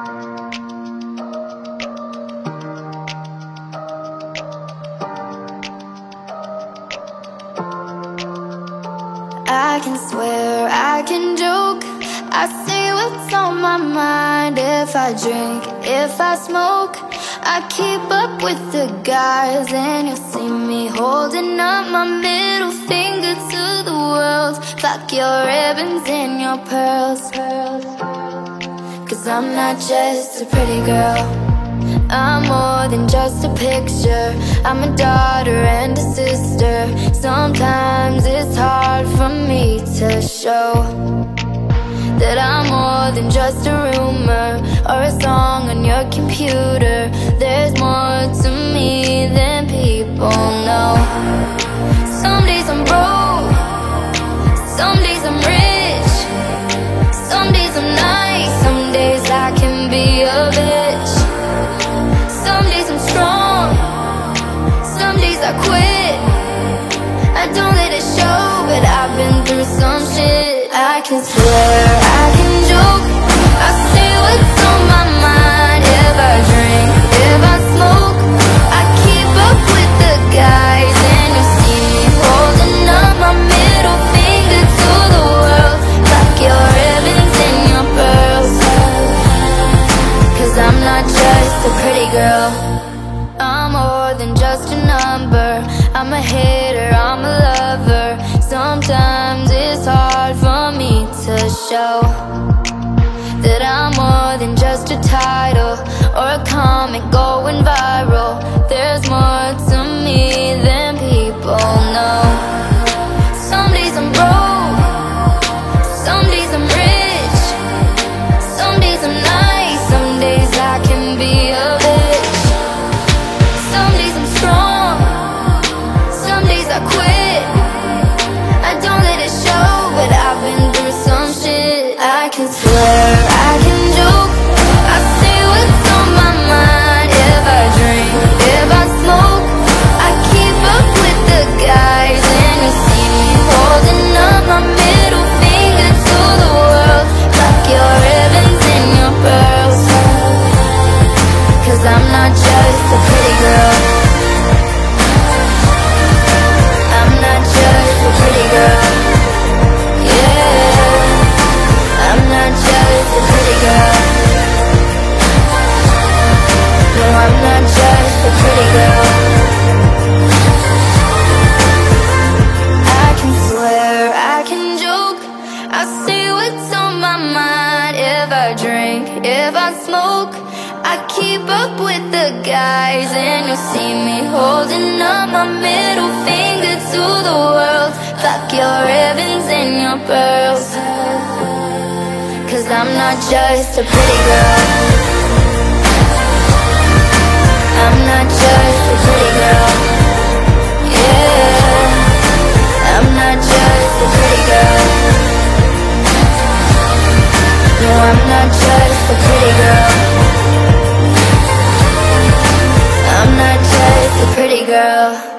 I can swear, I can joke, I say what's on my mind. If I drink, if I smoke, I keep up with the guys. And you'll see me holding up my middle finger to the world. Fuck your ribbons and your pearls. Cause I'm not just a pretty girl, I'm more than just a picture. I'm a daughter and a sister. Sometimes it's hard for me to show that I'm more than just a rumor or a song on your computer. There's more to me than people know. Some days I'm broke, some days I'm rich, some days I'm nice, some days I can be a bitch. Some days I'm strong, some days I quit. I don't let it show, but I've been through some shit. I can swear, I can joke, I say what's on my mind. If I drink, if I smoke, I keep up with the guys. And you see me holding up my middle finger to the world. Fuck your ribbons and your pearls. Cause I'm not just a pretty girl, I'm more than just a number. I'm a hater, I'm a lover. Sometimes it's hard for me to show that I'm more than just a title or a comment going viral. There's more to me than people know. Some days I'm broke, some days I'm rich, some days I'm nice, some days I can be a bitch. Some days I'm strong, some days I quit. I don't let it show, but I've been through some shit. I can swear, I can joke, I say what's on my mind. If I drink, if I smoke, I keep up with the guys. And you see me holding up my middle finger to the world. Fuck your ribbons and your pearls. Cause I'm not just a pretty girl, I'm not just a pretty girl. Yeah, I'm not just a pretty girl. No, I'm not just a pretty girl. I can swear, I can joke, I say what's on my mind. If I drink, if I smoke, I keep up with the guys. And you'll see me holding up my middle finger to the world. Fuck your ribbons and your pearls. Cause I'm not just a pretty girl, I'm not just a pretty girl. Yeah, I'm not just a pretty girl. No, I'm not just a pretty girl, I'm not just a pretty girl.